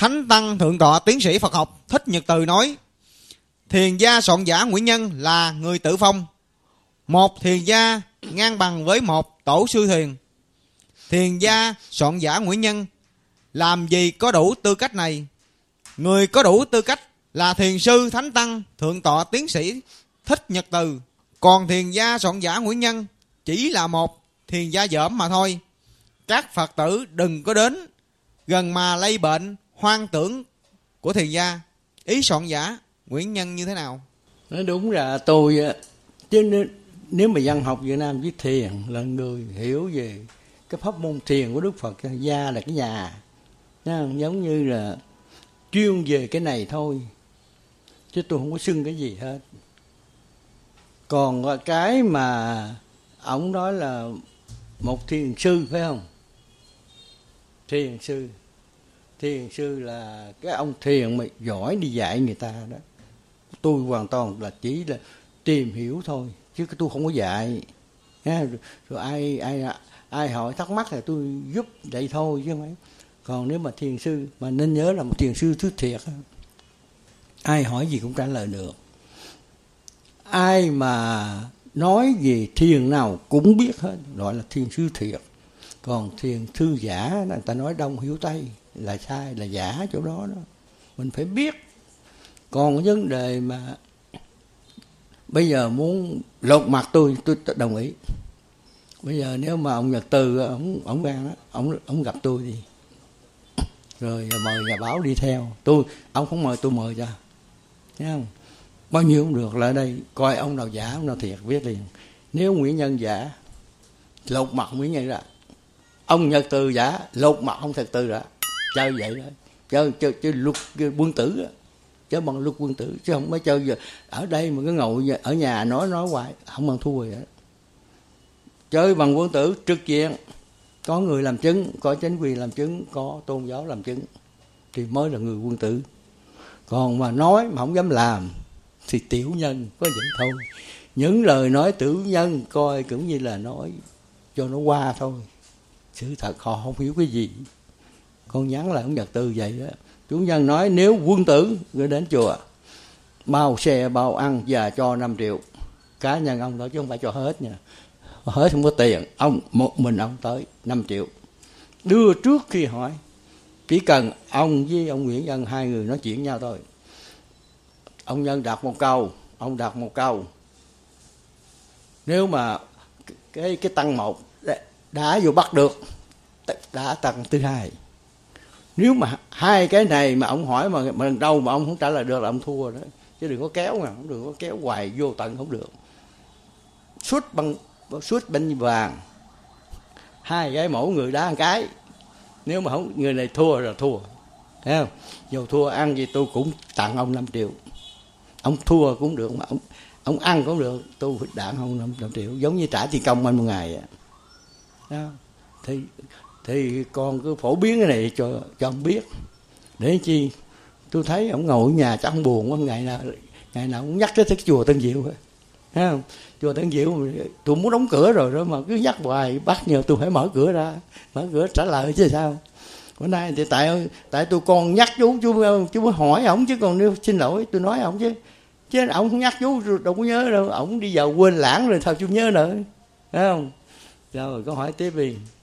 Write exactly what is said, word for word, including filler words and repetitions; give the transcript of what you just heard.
Thánh Tăng Thượng tọa Tiến sĩ Phật học Thích Nhật Từ nói: thiền gia soạn giả Nguyễn Nhân là người tự phong. Một thiền gia ngang bằng với một tổ sư thiền. Thiền gia soạn giả Nguyễn Nhân làm gì có đủ tư cách này? Người có đủ tư cách là thiền sư Thánh Tăng Thượng tọa Tiến sĩ Thích Nhật Từ. Còn thiền gia soạn giả Nguyễn Nhân chỉ là một thiền gia dởm mà thôi. Các Phật tử đừng có đến gần mà lây bệnh hoang tưởng của thiền gia. Ý soạn giả Nguyễn Nhân như thế nào? Nói đúng là tôi, chứ nếu mà văn học Việt Nam với thiền là người hiểu về cái pháp môn thiền của Đức Phật, gia là cái nhà, giống như là chuyên về cái này thôi, chứ tôi không có xưng cái gì hết. Còn cái mà ông nói là một thiền sư phải không? Thiền sư, thiền sư là cái ông thiền mà giỏi đi dạy người ta đó. Tôi hoàn toàn là chỉ là tìm hiểu thôi, chứ tôi không có dạy. Rồi ai ai ai hỏi thắc mắc thì tôi giúp vậy thôi chứ không phải. Còn nếu mà thiền sư, mà nên nhớ là một thiền sư thứ thiệt, ai hỏi gì cũng trả lời được. Ai mà nói về thiền nào cũng biết hết, gọi là thiền sư thiệt. Còn thiền sư giả, người ta nói đông hiểu tây, là sai, là giả chỗ đó đó. Mình phải biết. Còn cái vấn đề mà bây giờ muốn lột mặt tôi, tôi đồng ý. Bây giờ nếu mà ông Nhật Từ, ông ông gan á, ông ông gặp tôi đi, rồi mời nhà báo đi theo tôi, ông không mời tôi mời cho, thấy không? Bao nhiêu cũng được, lại đây coi ông nào giả ông nào thiệt biết liền. Nếu Nguyễn Nhân giả, lột mặt Nguyễn Nhân ra. Ông Nhật Từ giả, lột mặt ông Nhật Từ ra. Chơi vậy đó, chơi chơi chơi luật quân tử đó. Chơi bằng luật quân tử, chứ không phải chơi giờ ở đây mà cứ ngồi ở nhà nói nói hoài, không bằng thua vậy đó. Chơi bằng quân tử trực diện, có người làm chứng, có chính quyền làm chứng, có tôn giáo làm chứng thì mới là người quân tử. Còn mà nói mà không dám làm thì tiểu nhân, có vậy thôi. Những lời nói tiểu nhân coi cũng như là nói cho nó qua thôi, sự thật họ không hiểu cái gì. Con nhắn là ông Nhật Từ vậy đó. Chủ nhân nói nếu quân tử người đến chùa, bao xe bao ăn và cho năm triệu, cá nhân ông đó chứ không phải cho hết nha, hết không có tiền, ông một mình ông tới năm triệu đưa trước khi hỏi. Chỉ cần ông với ông Nguyễn Nhân hai người nói chuyện nhau thôi. Ông Nhân đặt một câu, ông đặt một câu. Nếu mà cái cái tăng một đã vô bắt được, đã tăng thứ hai. Nếu mà hai cái này mà ông hỏi mà, mà lần đầu mà ông không trả lời được là ông thua đó. Chứ đừng có kéo mà, không đừng có kéo hoài vô tận không được. Suốt bằng suốt banh vàng, hai cái mỗi người đá một cái. Nếu mà không người này thua rồi thua, thấy không? Dù thua ăn gì tôi cũng tặng ông năm triệu. Ông thua cũng được mà ông ông ăn cũng được, tôi phải tặng ông năm triệu, giống như trả tiền công anh một ngày đó. Thì thì con cứ phổ biến cái này cho cho ông biết, để chi tôi thấy ông ngồi ở nhà chắc ông buồn quá, ngày nào ngày nào cũng nhắc tới cái chùa Tân Diệu, thấy không? Chùa Tân Diệu tôi muốn đóng cửa rồi đó mà cứ nhắc hoài, bắt nhờ tôi phải mở cửa ra, mở cửa trả lời chứ sao. Bữa nay thì tại tại tôi còn nhắc chú chú chú mới hỏi ổng, chứ còn nếu xin lỗi tôi nói ổng chứ chứ ổng không nhắc chú đâu có nhớ đâu, ổng đi vào quên lãng rồi sao chú nhớ nữa, thấy không? Rồi có hỏi tiếp đi.